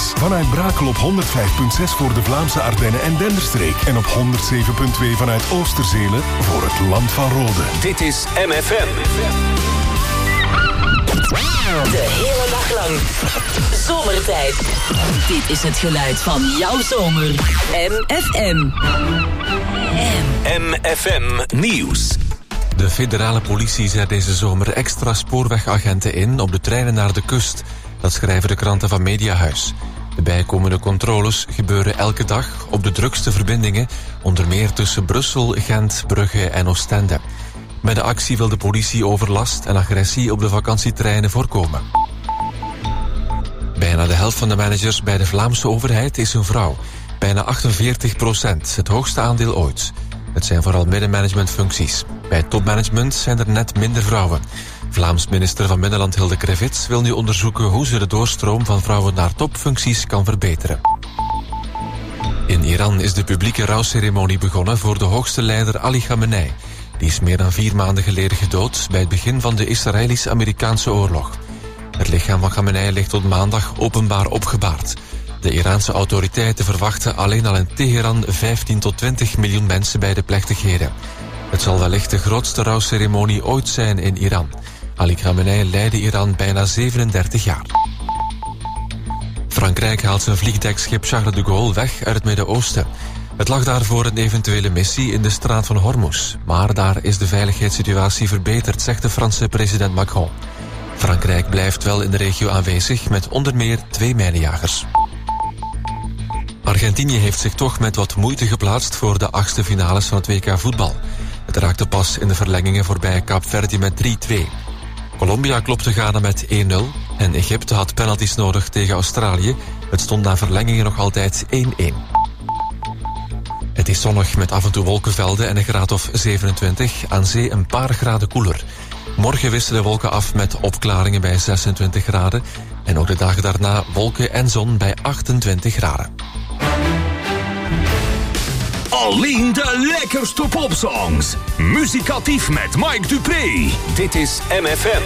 Express. Vanuit Brakel op 105.6 voor de Vlaamse Ardennen en Denderstreek. En op 107.2 vanuit Oosterzelen voor het Land van Rode. Dit is MFM. De hele dag lang. Zomertijd. Dit is het geluid van jouw zomer. MFM. MFM Nieuws. De federale politie zet deze zomer extra spoorwegagenten in op de treinen naar de kust. Dat schrijven de kranten van Mediahuis. De bijkomende controles gebeuren elke dag op de drukste verbindingen, onder meer tussen Brussel, Gent, Brugge en Oostende. Met de actie wil de politie overlast en agressie op de vakantietreinen voorkomen. Bijna de helft van de managers bij de Vlaamse overheid is een vrouw. Bijna 48%, het hoogste aandeel ooit. Het zijn vooral middenmanagementfuncties. Bij topmanagement zijn er net minder vrouwen. Vlaams minister van Binnenland Hilde Krevits wil nu onderzoeken hoe ze de doorstroom van vrouwen naar topfuncties kan verbeteren. In Iran is de publieke rouwceremonie begonnen voor de hoogste leider Ali Khamenei. Die is meer dan 4 maanden geleden gedood bij het begin van de Israëlisch-Amerikaanse oorlog. Het lichaam van Khamenei ligt tot maandag openbaar opgebaard. De Iraanse autoriteiten verwachten alleen al in Teheran 15 tot 20 miljoen mensen bij de plechtigheden. Het zal wellicht de grootste rouwceremonie ooit zijn in Iran. Ali Khamenei leidde Iran bijna 37 jaar. Frankrijk haalt zijn vliegdekschip Charles de Gaulle weg uit het Midden-Oosten. Het lag daar voor een eventuele missie in de straat van Hormuz. Maar daar is de veiligheidssituatie verbeterd, zegt de Franse president Macron. Frankrijk blijft wel in de regio aanwezig met onder meer 2 mijnenjagers. Argentinië heeft zich toch met wat moeite geplaatst voor de 8e finales van het WK voetbal. Het raakte pas in de verlengingen voorbij Kaapverdi met 3-2. Colombia klopte Ghana met 1-0 en Egypte had penalties nodig tegen Australië. Het stond na verlengingen nog altijd 1-1. Het is zonnig met af en toe wolkenvelden en een graad of 27. Aan zee een paar graden koeler. Morgen wisselen de wolken af met opklaringen bij 26 graden. En ook de dagen daarna wolken en zon bij 28 graden. Alleen de lekkerste popsongs. Muzikatief met Mike Dupré. Dit is MFM.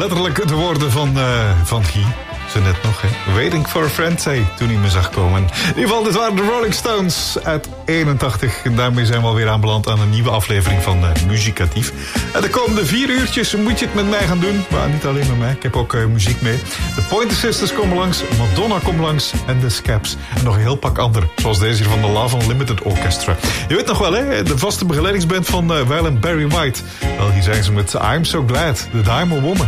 letterlijk de woorden van Guy. Ze net nog, hè. Waiting for a friend, zei toen hij me zag komen. In ieder geval, dit waren de Rolling Stones uit 81. En daarmee zijn we alweer aanbeland aan een nieuwe aflevering van Muzikatief. En de komende 4 uurtjes moet je het met mij gaan doen. Maar niet alleen met mij, ik heb ook muziek mee. De Pointer Sisters komen langs, Madonna komt langs en de Scaps. En nog een heel pak anderen, zoals deze hier van de Love Unlimited Orchestra. Je weet nog wel, hè, de vaste begeleidingsband van Weil en Barry White. Wel, hier zijn ze met I'm So Glad, The Diamond Woman.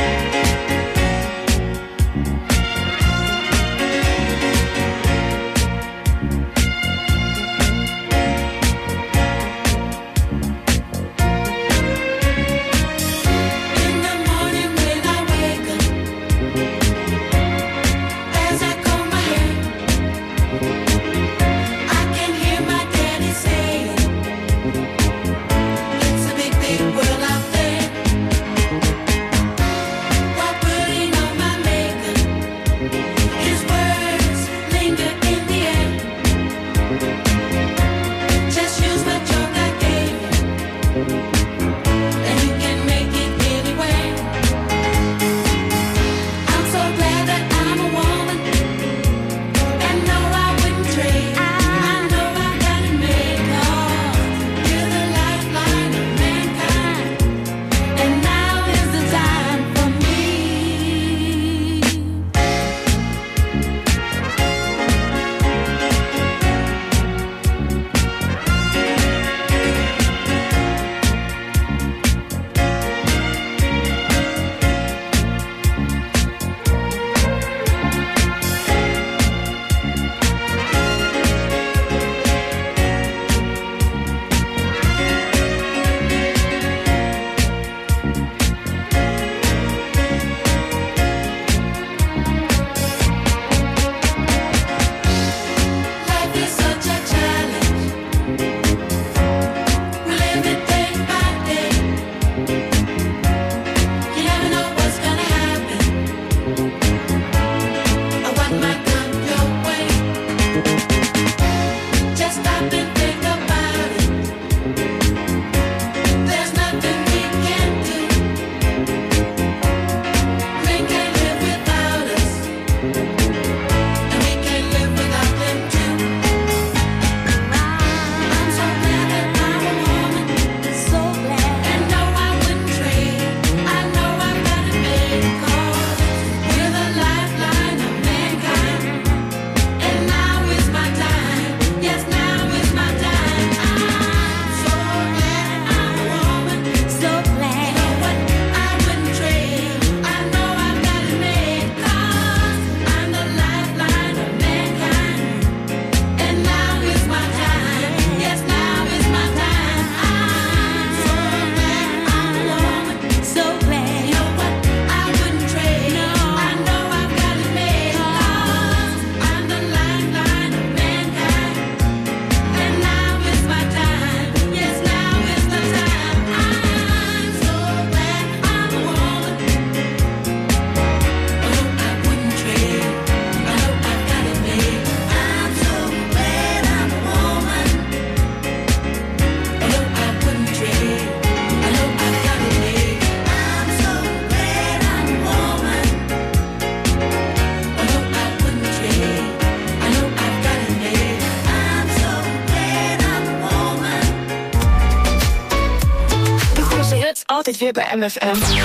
Altijd weer bij MFM.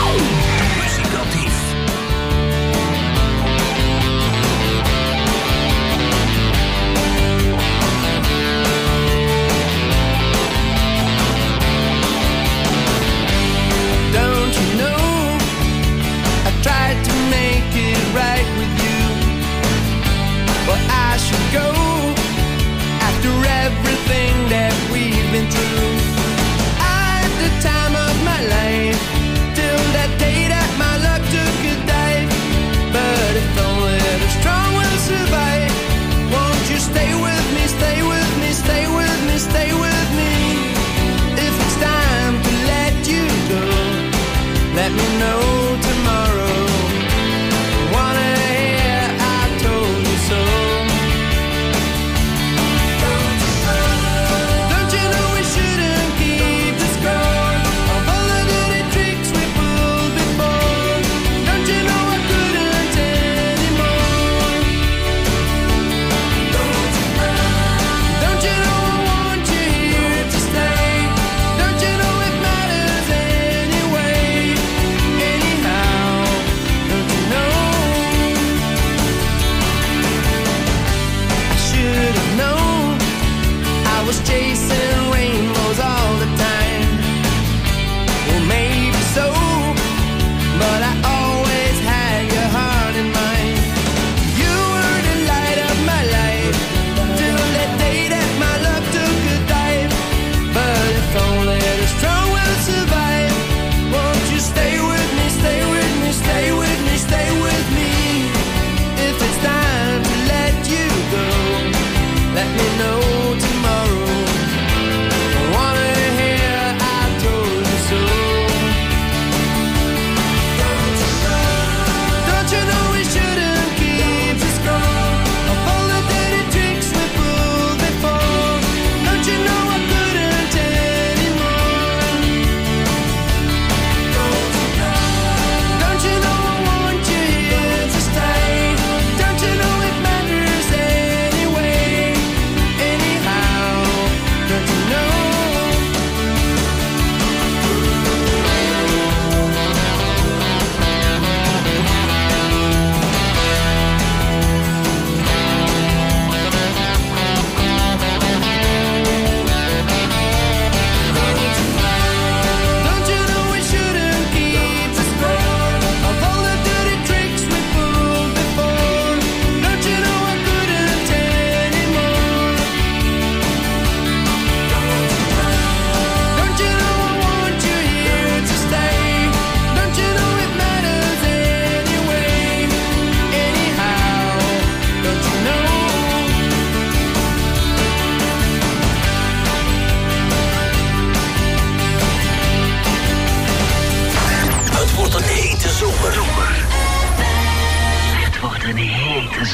Muzikatief. Don't you know I tried to make it right with you, but I should go after everything that we've been through. I had the time of my life till that day that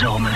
zomer.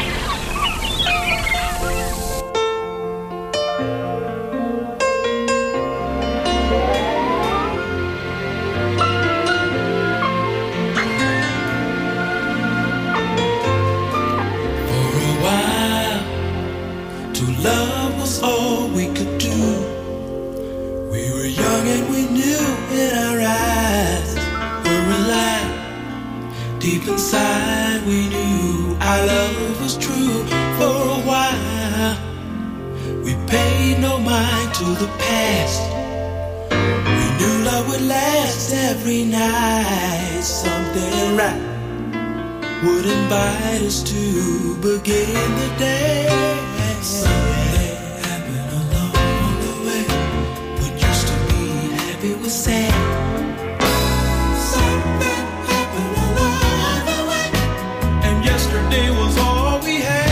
Love was all we could do. We were young and we knew in our eyes were alive. Deep inside we knew our love was true. For a while we paid no mind to the past. We knew love would last every night. Something right would invite us to begin the day. Something happened along the way. What used to be happy was sad. Something happened along the way, and yesterday was all we had.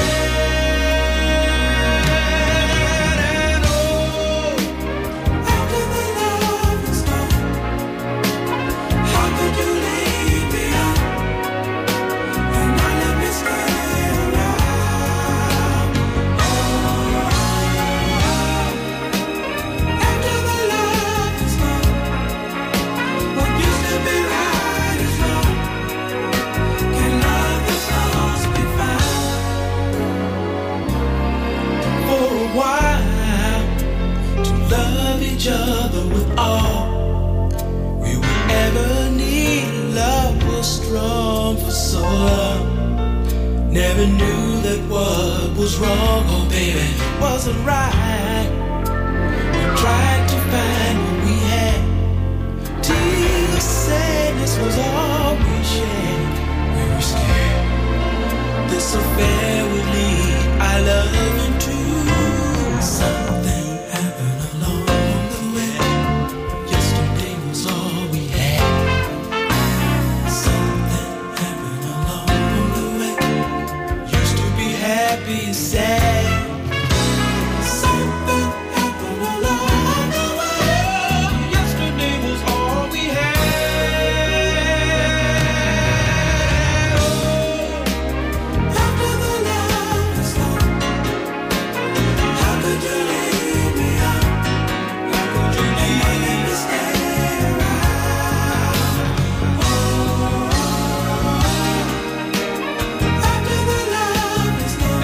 And oh, after the love was gone, how could you leave me out and not let me stay around? Each other with all we would ever need. Love was strong for so long. Never knew that what was wrong, oh baby, wasn't right. We tried to find what we had. Till sadness was all we shared. We were scared this affair would lead our love into something. Be sad. Something happened along the way. Yesterday was all we had. Oh, after the love is gone, how could you leave me out? How could you leave me stay around? Oh, after the love is gone.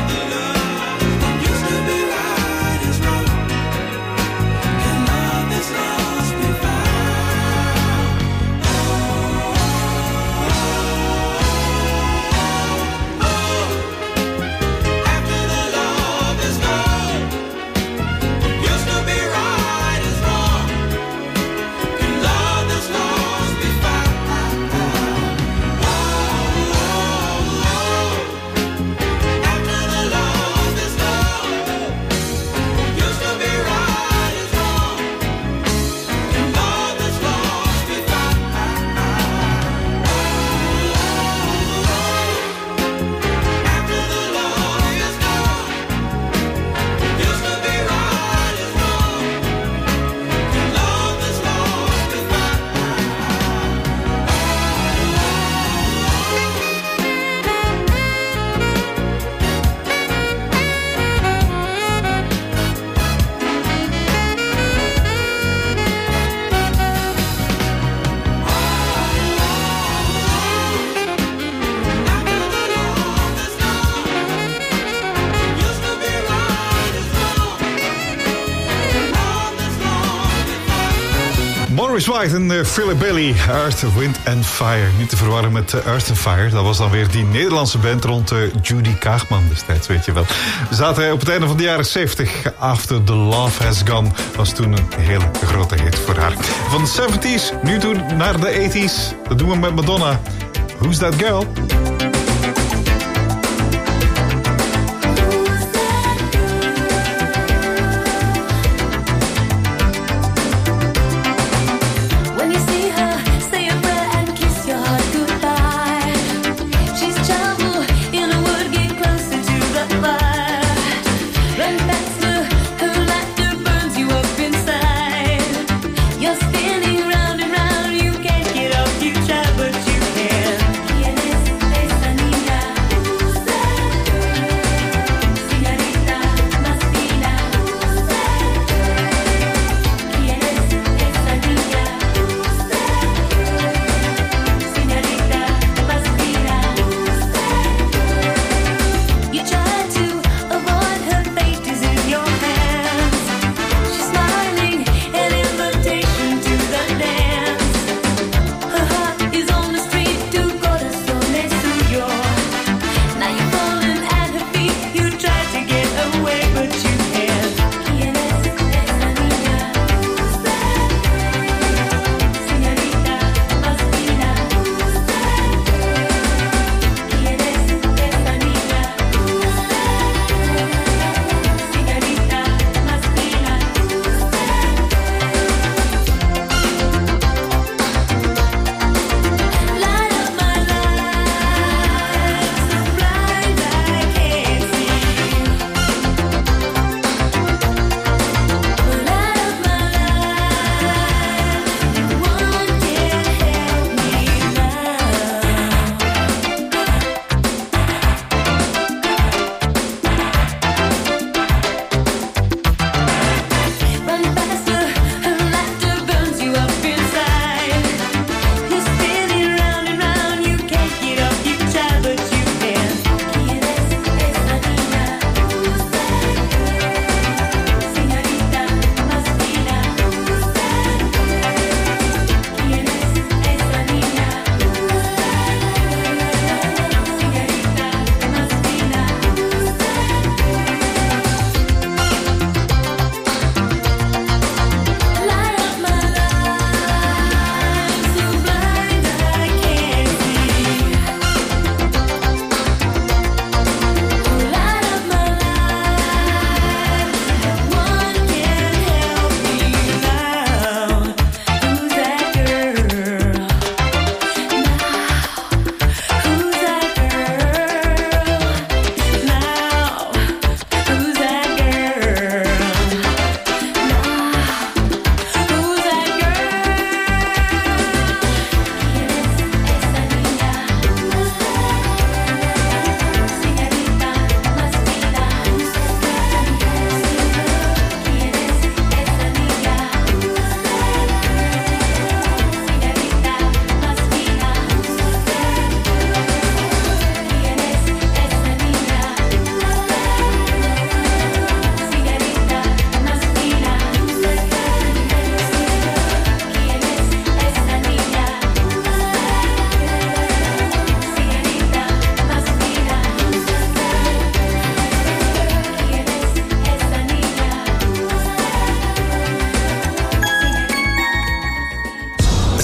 Maurice White en Philip Bailey, Earth, Wind and Fire. Niet te verwarren met Earth and Fire. Dat was dan weer die Nederlandse band rond Judy Kaagman destijds, weet je wel. We zaten op het einde van de jaren 70. After the Love Has Gone was toen een hele grote hit voor haar. Van de 70s, nu toe naar de 80s. Dat doen we met Madonna. Who's That Girl? Spinning round and round, you can't get up, you try, but you can.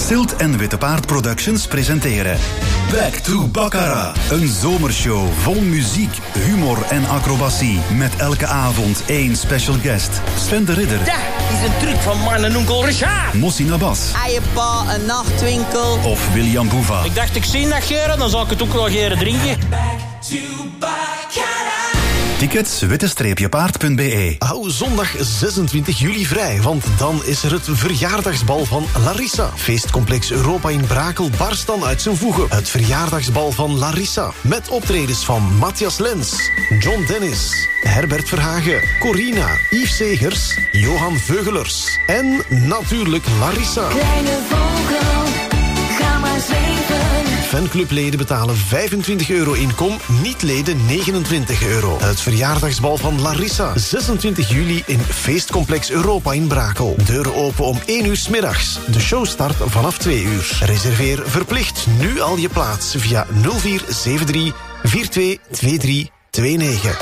Silt en Witte Paard Productions presenteren Back to Baccarat. Een zomershow vol muziek, humor en acrobatie. Met elke avond één special guest. Sven de Ridder. Ja, is een truc van mijn en onkel Richard. Mossi Nabas. Eierpa, een nachtwinkel. Of William Boeva. Ik dacht, ik zie dat geren, dan zal ik het ook wel geren drinken. Tickets witte-paard.be. Hou zondag 26 juli vrij, want dan is er het verjaardagsbal van Larissa. Feestcomplex Europa in Brakel barst dan uit zijn voegen. Het verjaardagsbal van Larissa. Met optredens van Matthias Lens, John Dennis, Herbert Verhagen, Corina, Yves Segers, Johan Veugelers en natuurlijk Larissa. Kleine vogel, ga maar zweven. Fanclubleden betalen €25 inkom, niet-leden €29. Het verjaardagsbal van Larissa, 26 juli in Feestcomplex Europa in Brakel. Deuren open om 1 uur 's middags. De show start vanaf 2 uur. Reserveer verplicht nu al je plaats via 0473 422329.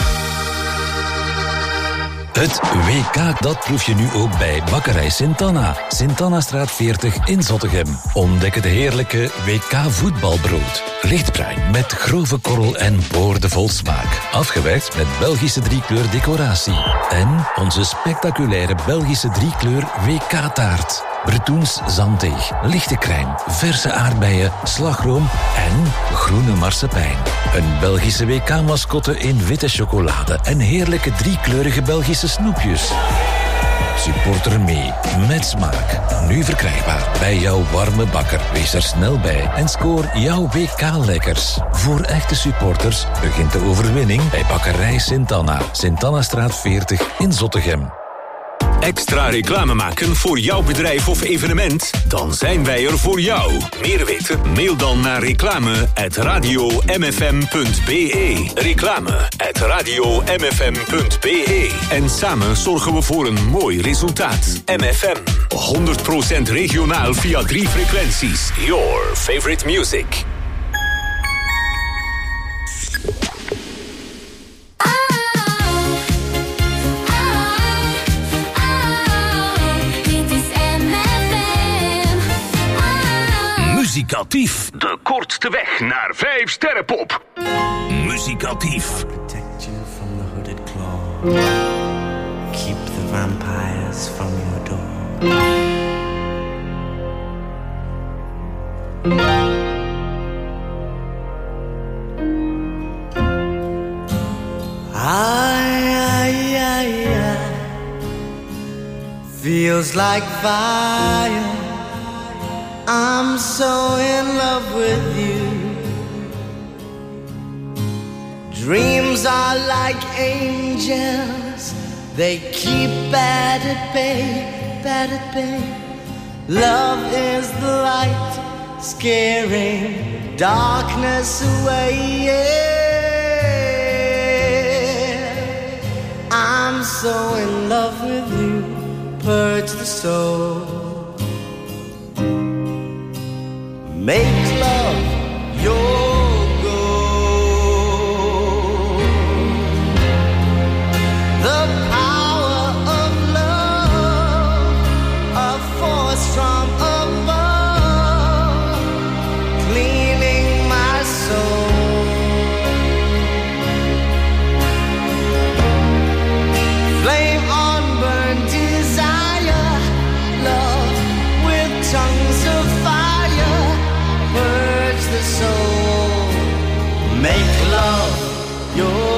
Het WK, dat proef je nu ook bij Bakkerij Sint-Anna. Sint-Annastraat 40 in Zottegem. Ontdek het heerlijke WK-voetbalbrood. Lichtbruin met grove korrel en boordevol smaak. Afgewerkt met Belgische driekleur decoratie. En onze spectaculaire Belgische driekleur WK-taart. Bretoens zanddeeg, lichte crème, verse aardbeien, slagroom en groene marsepein. Een Belgische WK-mascotte in witte chocolade en heerlijke driekleurige Belgische snoepjes. Supporter mee, met smaak. Nu verkrijgbaar bij jouw warme bakker. Wees er snel bij en scoor jouw WK-lekkers. Voor echte supporters begint de overwinning bij Bakkerij Sint-Anna. Sint-Annastraat 40 in Zottegem. Extra reclame maken voor jouw bedrijf of evenement? Dan zijn wij er voor jou. Meer weten? Mail dan naar reclame@radiomfm.be. Reclame@radiomfm.be. En samen zorgen we voor een mooi resultaat. MFM. 100% regionaal via 3 frequenties. Your favorite music. Muzikatief, de kortste weg naar 5 sterrenpop. Muzikatief. Protect you from the hooded claw. Keep the vampires from your door. Feels like fire. I'm so in love with you. Dreams are like angels. They keep bad at bay, bad at bay. Love is the light, scaring darkness away, yeah. I'm so in love with you. Purge the soul. Make love your goal. The power of love, a force from above, cleaning my soul. Flame on burn desire, love with tongues of fire. Purge the soul, make love your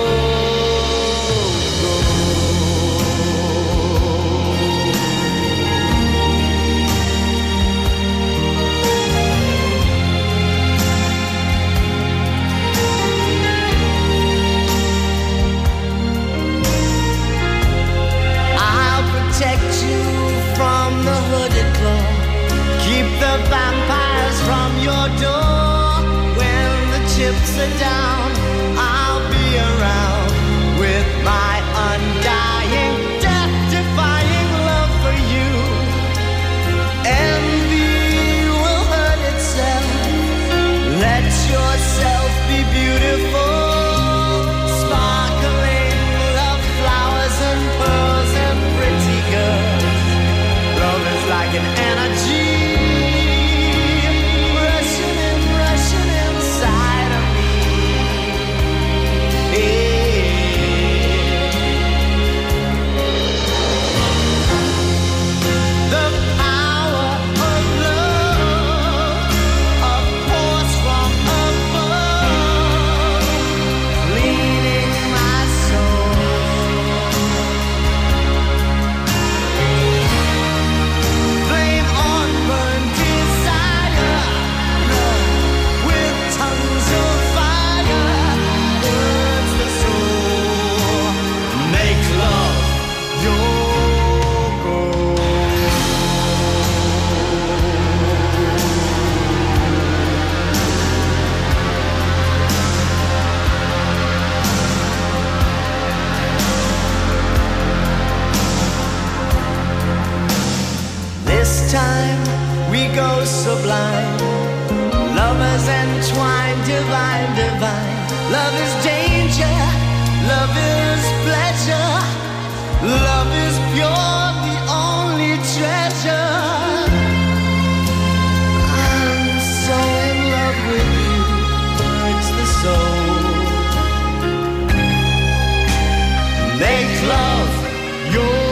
I'll protect you from the hooded claw. Keep the vampires from your door. When the chips are down, I'll be around with my undying, death-defying love for you. Envy will hurt itself. Let yourself be beautiful. Sparkling love flowers and pearls and pretty girls. Love is like an energy. time we go sublime. Lovers entwined, divine, divine. Love is danger, love is pleasure. Love is pure, the only treasure. I'm so in love with you, it's the soul. Make love your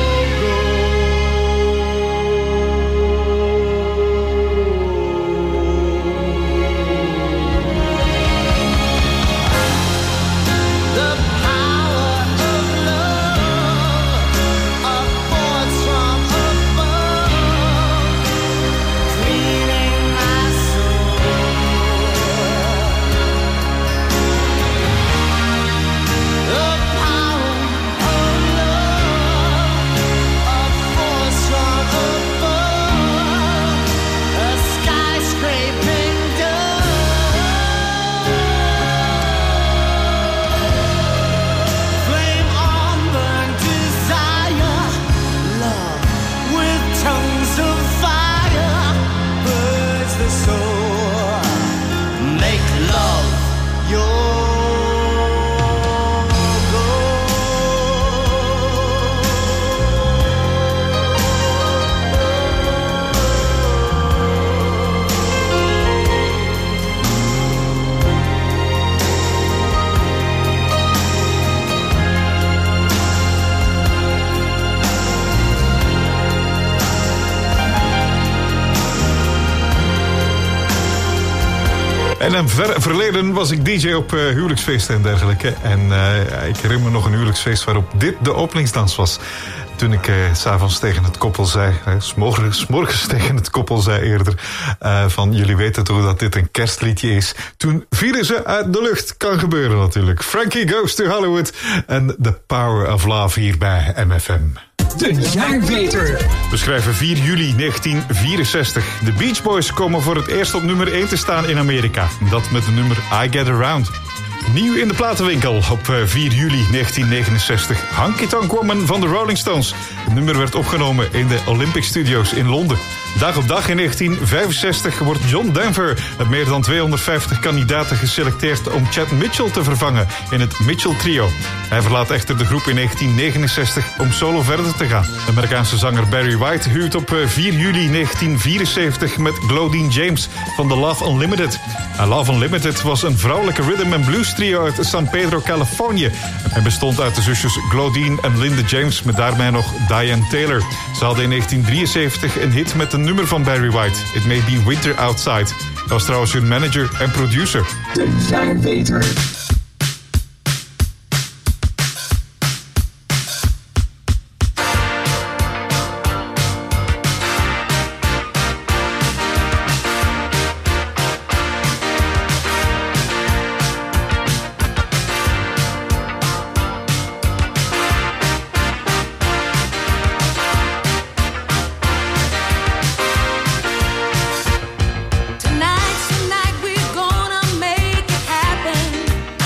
In een ver verleden was ik DJ op huwelijksfeesten en dergelijke. En ik herinner me nog een huwelijksfeest waarop dit de openingsdans was. Toen ik 's avonds tegen het koppel zei, 's morgens tegen het koppel zei eerder, van jullie weten toch dat dit een kerstliedje is. Toen vielen ze uit de lucht. Kan gebeuren natuurlijk. Frankie Goes to Hollywood en The Power of Love hier bij MFM. De jaarbeter. We schrijven 4 juli 1964. De Beach Boys komen voor het eerst op nummer 1 te staan in Amerika. Dat met de nummer I Get Around. Nieuw in de platenwinkel op 4 juli 1969. Honky Tonk Woman van de Rolling Stones. Het nummer werd opgenomen in de Olympic Studios in Londen. Dag op dag in 1965 wordt John Denver met meer dan 250 kandidaten geselecteerd om Chad Mitchell te vervangen in het Mitchell Trio. Hij verlaat echter de groep in 1969 om solo verder te gaan. De Amerikaanse zanger Barry White huwt op 4 juli 1974 met Claudine James van The Love Unlimited. Love Unlimited was een vrouwelijke rhythm and blues trio uit San Pedro, Californië. En bestond uit de zusjes Claudine en Linda James met daarbij nog Diane Taylor. Ze hadden in 1973 een hit met een nummer van Barry White, It May Be Winter Outside. Hij was trouwens hun manager en producer. De jaarbeter. Tonight's the night we're gonna make it happen.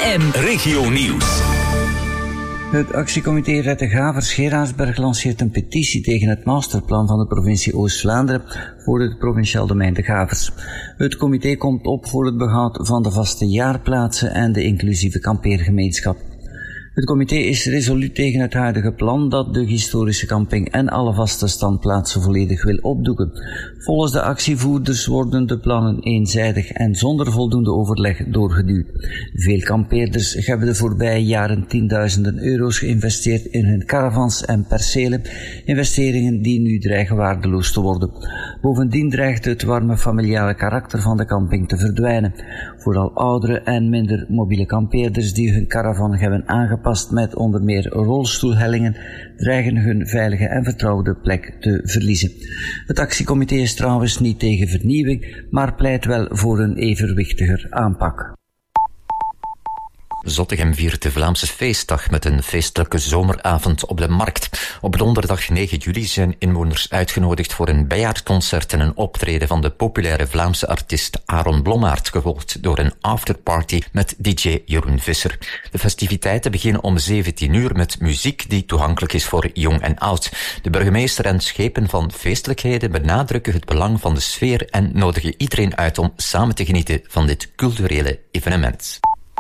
FM. Regio Nieuws. Het actiecomité Red de Gavers Geraardsberg lanceert een petitie tegen het masterplan van de provincie Oost-Vlaanderen voor het provinciaal domein de Gavers. Het comité komt op voor het behoud van de vaste jaarplaatsen en de inclusieve kampeergemeenschap. Het comité is resoluut tegen het huidige plan dat de historische camping en alle vaste standplaatsen volledig wil opdoeken. Volgens de actievoerders worden de plannen eenzijdig en zonder voldoende overleg doorgeduwd. Veel kampeerders hebben de voorbije jaren tienduizenden euro's geïnvesteerd in hun caravans en percelen, investeringen die nu dreigen waardeloos te worden. Bovendien dreigt het warme familiale karakter van de camping te verdwijnen. Vooral oudere en minder mobiele kampeerders die hun caravan hebben aangepast met onder meer rolstoelhellingen, dreigen hun veilige en vertrouwde plek te verliezen. Het actiecomité is trouwens niet tegen vernieuwing, maar pleit wel voor een evenwichtiger aanpak. Zottegem viert de Vlaamse feestdag met een feestelijke zomeravond op de markt. Op donderdag 9 juli zijn inwoners uitgenodigd voor een bijaarsconcert en een optreden van de populaire Vlaamse artiest Aaron Blommaert, gevolgd door een afterparty met DJ Jeroen Visser. De festiviteiten beginnen om 17 uur met muziek die toegankelijk is voor jong en oud. De burgemeester en schepen van feestelijkheden benadrukken het belang van de sfeer en nodigen iedereen uit om samen te genieten van dit culturele evenement.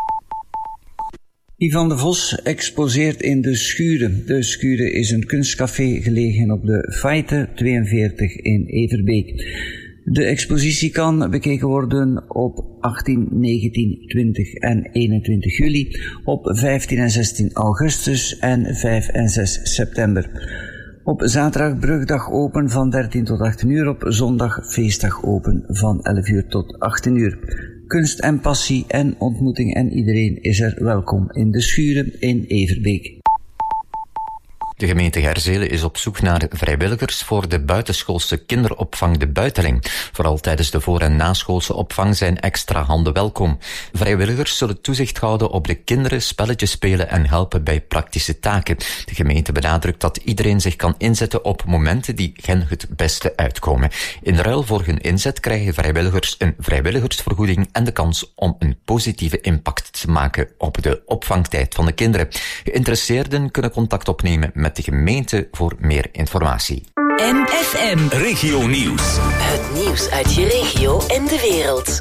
Ivan de Vos exposeert in De Schuren. De Schuren is een kunstcafé gelegen op de Feite 42 in Everbeek. De expositie kan bekeken worden op 18, 19, 20 en 21 juli, op 15 en 16 augustus en 5 en 6 september. Op zaterdag brugdag open van 13 tot 18 uur, op zondag feestdag open van 11 uur tot 18 uur. Kunst en passie en ontmoeting en iedereen is er welkom in De Schuren in Everbeek. De gemeente Herzelen is op zoek naar vrijwilligers voor de buitenschoolse kinderopvang De Buiteling. Vooral tijdens de voor- en naschoolse opvang zijn extra handen welkom. Vrijwilligers zullen toezicht houden op de kinderen, spelletjes spelen en helpen bij praktische taken. De gemeente benadrukt dat iedereen zich kan inzetten op momenten die hen het beste uitkomen. In ruil voor hun inzet krijgen vrijwilligers een vrijwilligersvergoeding en de kans om een positieve impact te maken op de opvangtijd van de kinderen. Geïnteresseerden kunnen contact opnemen met de gemeente voor meer informatie. MFM Regio Nieuws. Het nieuws uit je regio en de wereld.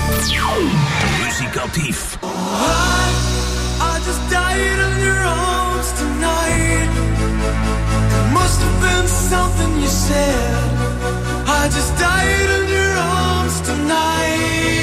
Muzikatief. I just died in your arms tonight. It must have been something you said. I just died in your arms tonight.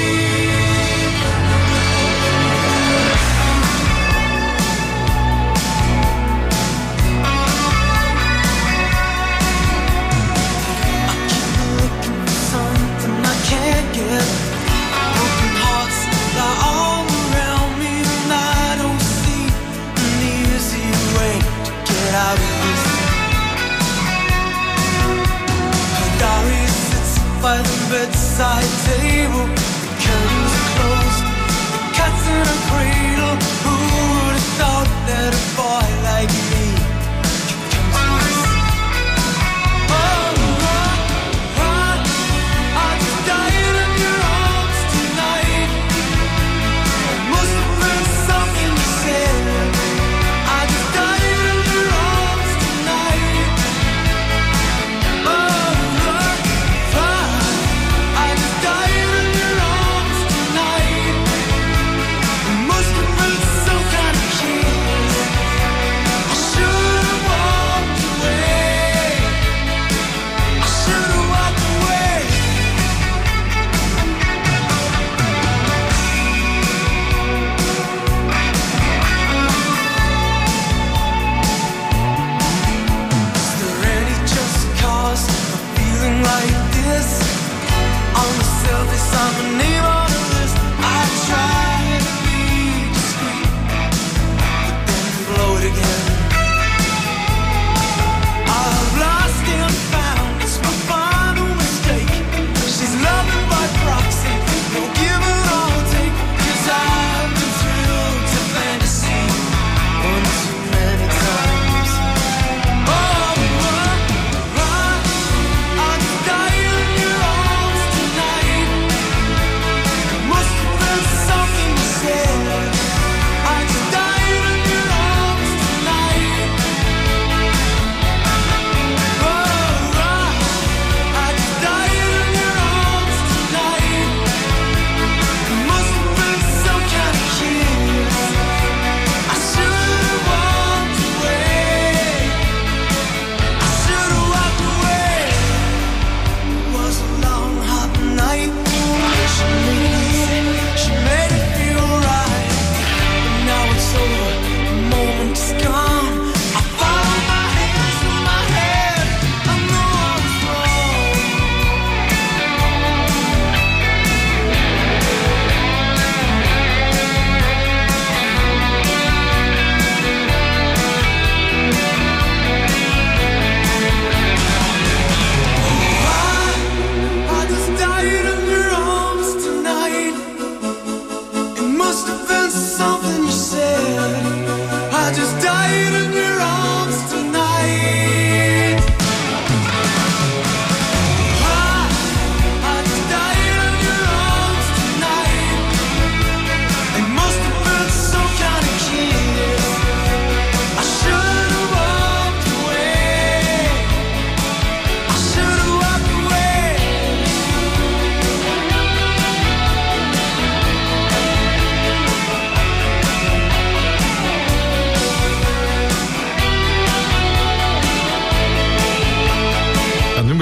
Can't get broken hearts lie all around me, and I don't see an easy way to get out of this. Her diary sits by the bedside table, the curtains are closed, the cat's in a cradle. Who would have thought that a boy like me could come to this? Died in your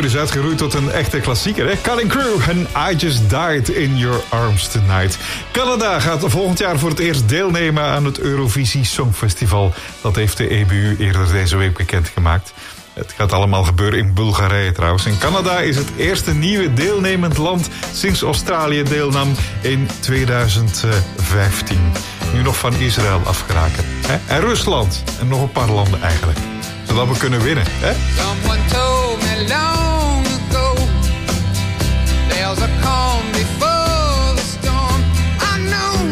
nummer is uitgeroeid tot een echte klassieker. Hè? Cutting Crew en I Just Died in Your Arms Tonight. Canada gaat volgend jaar voor het eerst deelnemen aan het Eurovisie Songfestival. Dat heeft de EBU eerder deze week bekendgemaakt. Het gaat allemaal gebeuren in Bulgarije trouwens. En Canada is het eerste nieuwe deelnemend land sinds Australië deelnam in 2015. Nu nog van Israël afgeraken. En Rusland. En nog een paar landen eigenlijk. Zodat we kunnen winnen. Someone told me long ago there's a calm before the storm. I know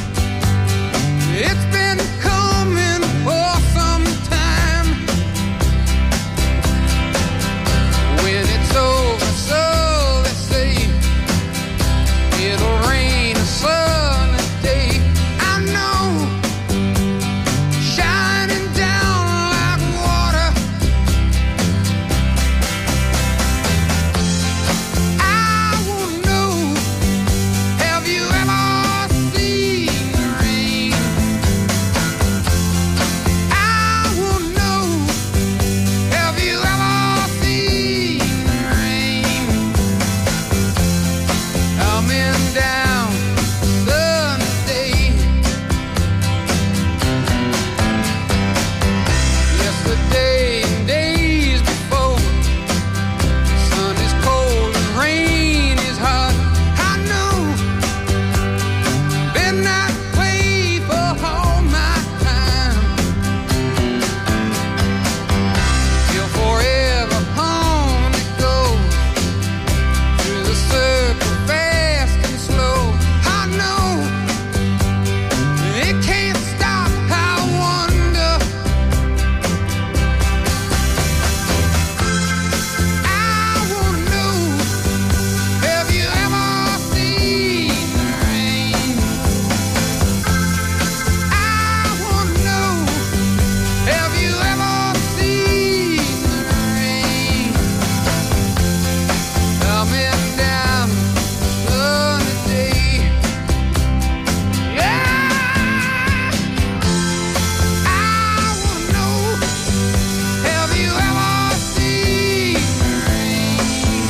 it's been coming for some time. When it's over, so they say, it'll rain a sunny day. I know, shining down like water. I wanna know, have you ever seen the rain? I wanna know, have you ever seen the rain? Coming down Sunday. Yesterday and days before, sun is cold and rain is hot. I know, been that way for all my time. Till forever home it goes, through the circle fast and slow. I know, it can't stop. I wonder, I wanna know, have you ever seen the rain? I wanna know, have you ever seen the rain? Coming down sunny day. Yeah, I wanna know, have you ever seen the rain?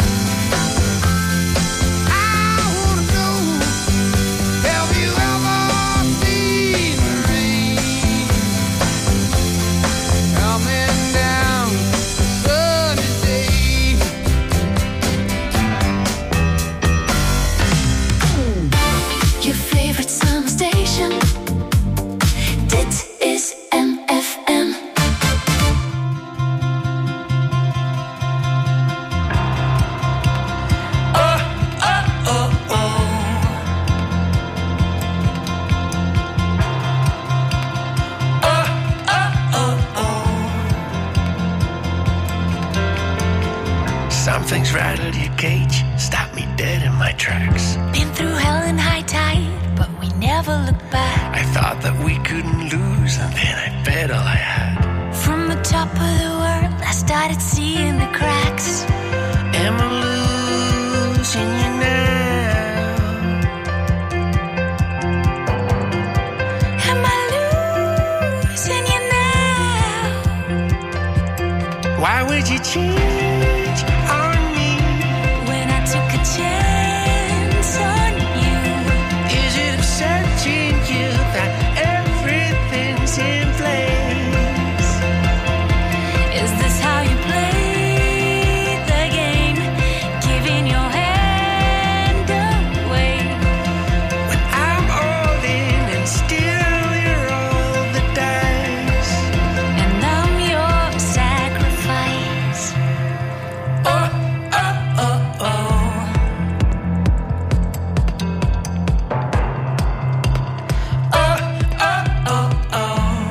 I wanna know, have you ever seen the rain? Coming down sunny day. Je favorite summer station. Dit is MFM. Something's rattled your cage, stopped me dead in my tracks. Been through hell and high tide, but we never look back. I thought that we couldn't lose, and then I bet all I had. From the top of the world, I started seeing the cracks. Am I losing you now? Am I losing you now? Why would you change on me? When I took a chance on you. Is it upsetting you that everything's in place? Is this how you play the game? Giving your hand away. When I'm all in and still you're all the dice. And I'm your sacrifice. Oh, oh, oh, oh. Oh, oh, oh, oh.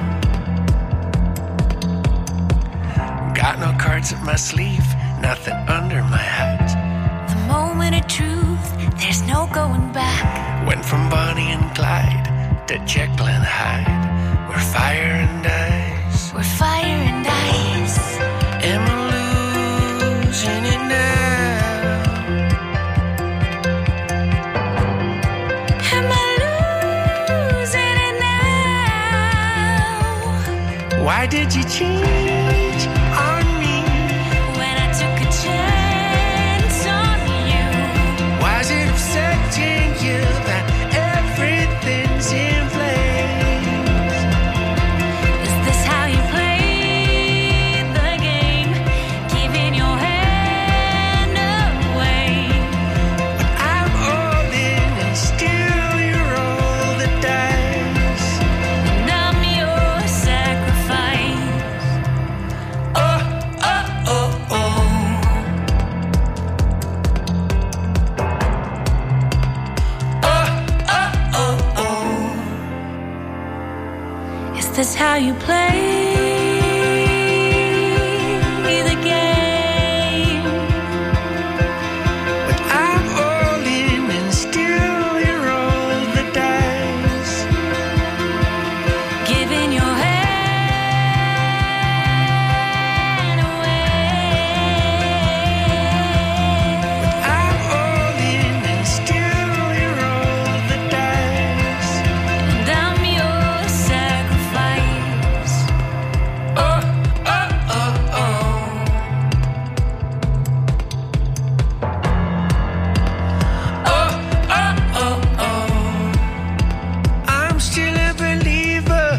Got no cards up my sleeve, nothing under my hat. The moment of truth, there's no going back. Went from Bonnie and Clyde to Jekyll and Hyde. We're fire and ice. We're fire and ice. Am I losing it now? Am I losing it now? Why did you change on me? When I took a chance if that's how you play the game. But I'm all in and still you roll the dice, Giving your hand away. but I'm all in and still you roll the dice. And I'm your sacrifice. Oh, oh, oh, oh. Oh, oh, oh, oh. I'm still a believer.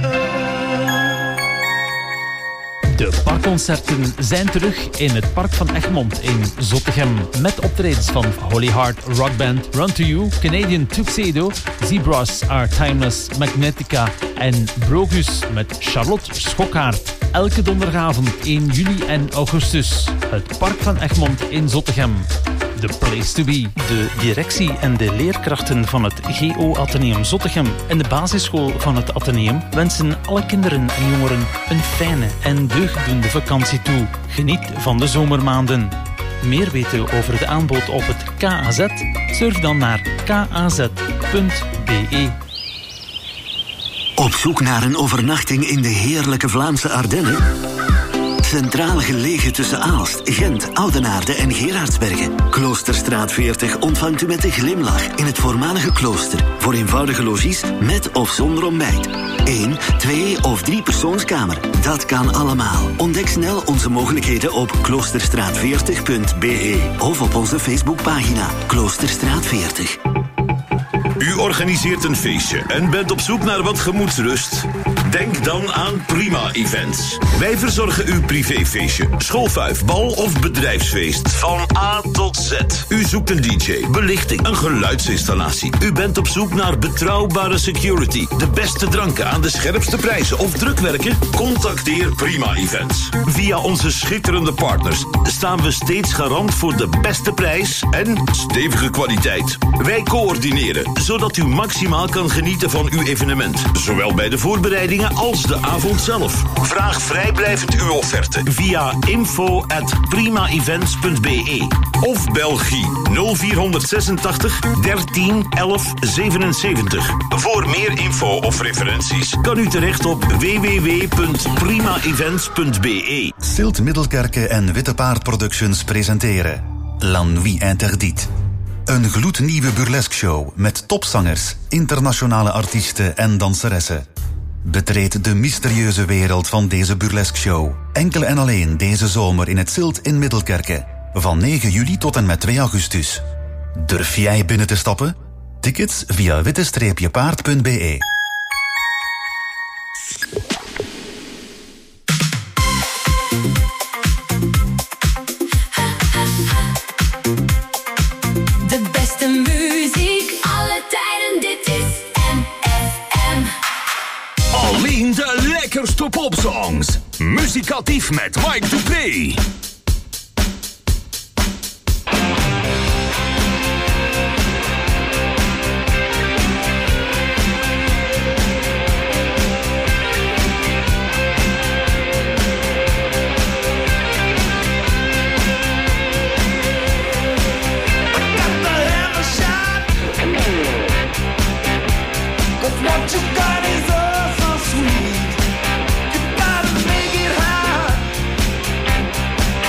De parkconcerten zijn terug in het Park van Egmond in Zottegem. Met optredens van Holy Heart Rock Band, Run To You, Canadian Tuxedo, Zebras Are Timeless, Magnetica en Brogus met Charlotte Schokkaert. Elke donderdagavond 1 juli en augustus. Het Park van Egmond in Zottegem. The place to be. De directie en de leerkrachten van het GO Atheneum Zottegem en de basisschool van het Atheneum wensen alle kinderen en jongeren een fijne en deugddoende vakantie toe. Geniet van de zomermaanden. Meer weten over de aanbod op het KAZ? Surf dan naar kaz.be. Op zoek naar een overnachting in de heerlijke Vlaamse Ardennen? Centraal gelegen tussen Aalst, Gent, Oudenaarde en Gerardsbergen. Kloosterstraat 40 ontvangt u met een glimlach in het voormalige klooster. Voor eenvoudige logies met of zonder ontbijt. 1, 2 of 3 persoonskamer. Dat kan allemaal. Ontdek snel onze mogelijkheden op kloosterstraat40.be of op onze Facebookpagina Kloosterstraat 40. U organiseert een feestje en bent op zoek naar wat gemoedsrust? Denk dan aan Prima Events. Wij verzorgen uw privéfeestje, schoolfuif, bal of bedrijfsfeest. Van A tot Z. U zoekt een DJ, belichting, een geluidsinstallatie. U bent op zoek naar betrouwbare security, de beste dranken aan de scherpste prijzen of drukwerken? Contacteer Prima Events. Via onze schitterende partners staan we steeds garant voor de beste prijs en stevige kwaliteit. Wij coördineren, zodat u maximaal kan genieten van uw evenement. Zowel bij de voorbereidingen als de avond zelf. Vraag vrijblijvend uw offerte via info@primaevents.be of Belgie 0486 13 11 77. Voor meer info of referenties kan u terecht op www.primaevents.be. Silt Middelkerke en Witte Paard Productions presenteren La Nuit Interdite. Een gloednieuwe burlesque-show met topzangers, internationale artiesten en danseressen. Betreed de mysterieuze wereld van deze burlesque-show. Enkel en alleen deze zomer in het Silt in Middelkerke. Van 9 juli tot en met 2 augustus. Durf jij binnen te stappen? Tickets via witte-paard.be. De beste muziek, alle tijden, dit is MFM. Alleen de lekkerste popsongs. Muzikatief met Mike Dupree. What you got is all so sweet. You gotta make it hard.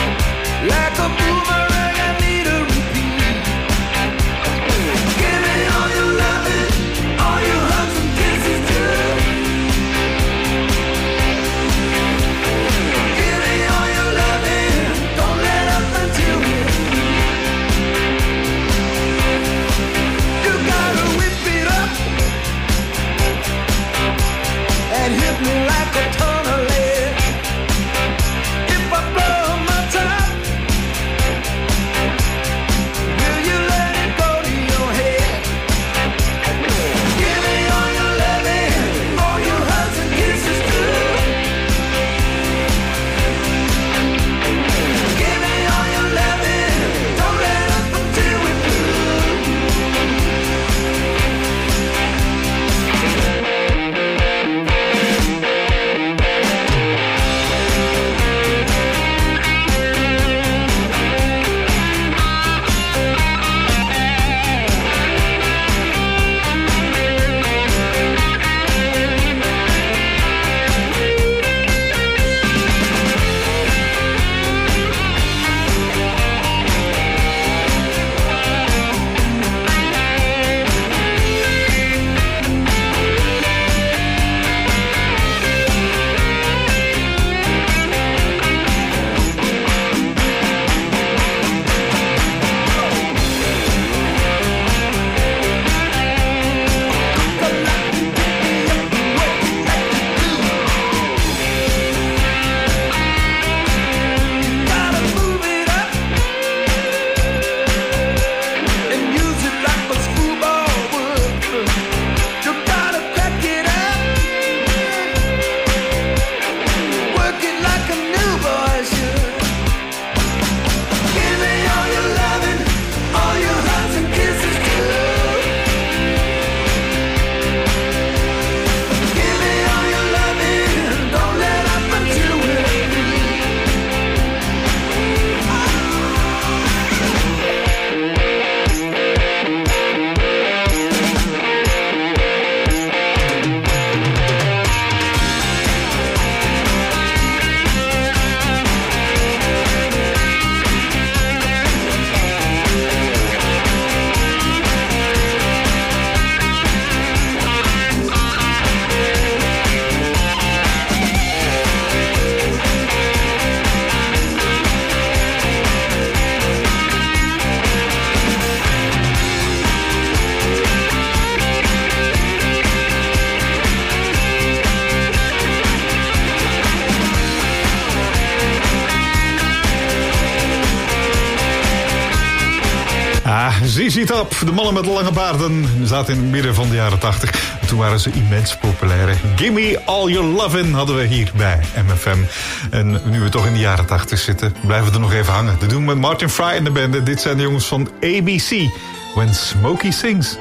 ZZ Top, de mannen met de lange baarden, zaten in het midden van de jaren 80. En toen waren ze immens populair. Gimme All Your Lovin' hadden we hier bij MFM. En nu we toch in de jaren 80 zitten, blijven we er nog even hangen. Dat doen we met Martin Fry en de band. Dit zijn de jongens van ABC, When Smokey Sings.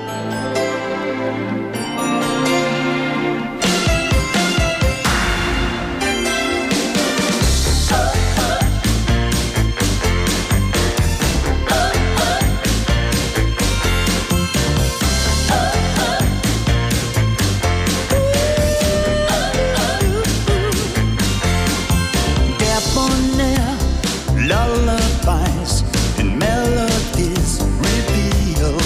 Lullabies and melodies reveal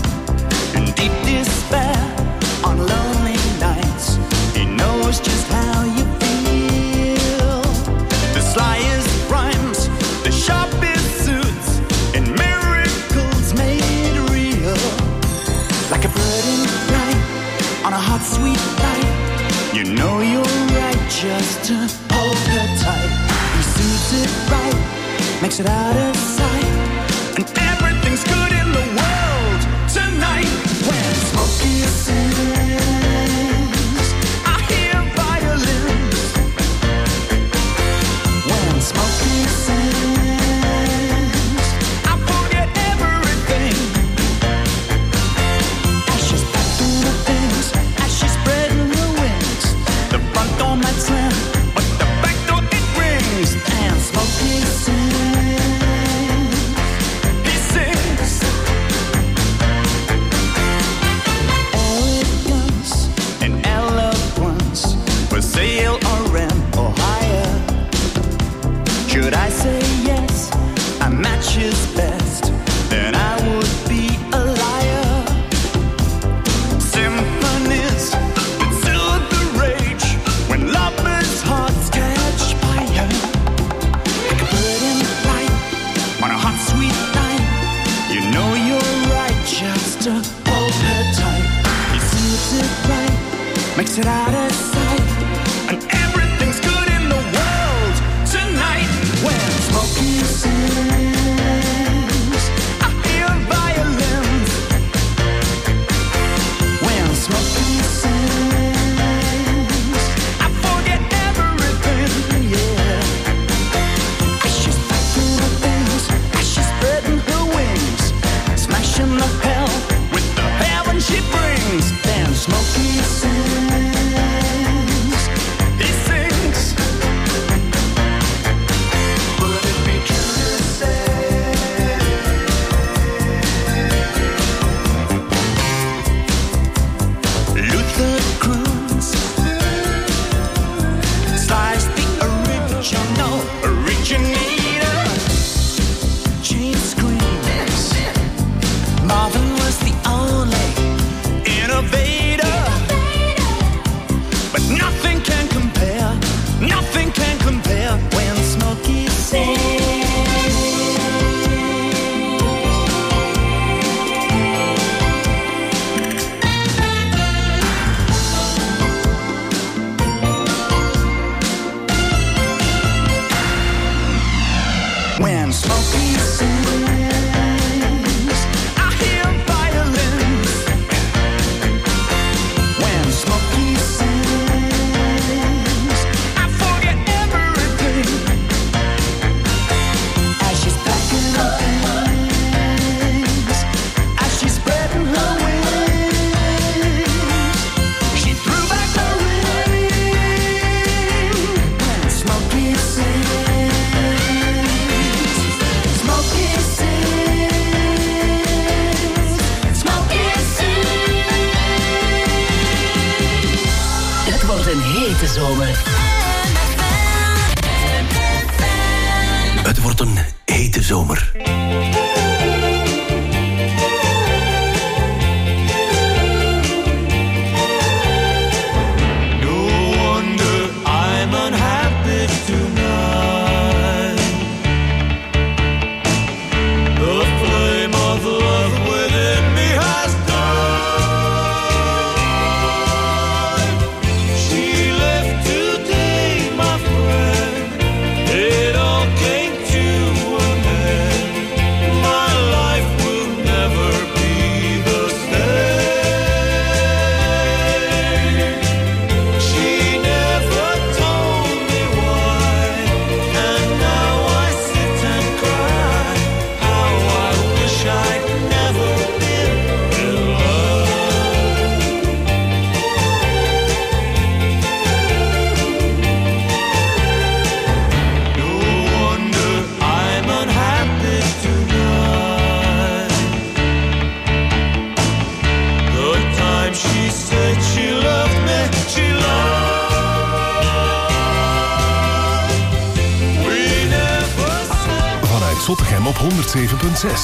makes it out of sight, and everything's good in the world tonight. When Smokey sings, I hear violins. When Smokey sings, I forget everything. As she's packing the things, as she's spreading her wings, the front door might slam, but the back door it rings. And Smokey sings. Sale or rent or hire. Should I say yes, a match is best, then I would be a liar. Symphonies that soothe the rage when lovers' hearts catch fire. Like a bird in flight on a hot sweet night, you know you're right just to hold her tight. He suits it right, makes it out of sight, and everything's good in the world tonight. When Smokey sings, I hear violins. When Smokey sings, I forget everything, yeah. As she's packing her things, as she's spreading her wings, smashing the hell with the heaven she brings. Then Smokey sings. 107.6.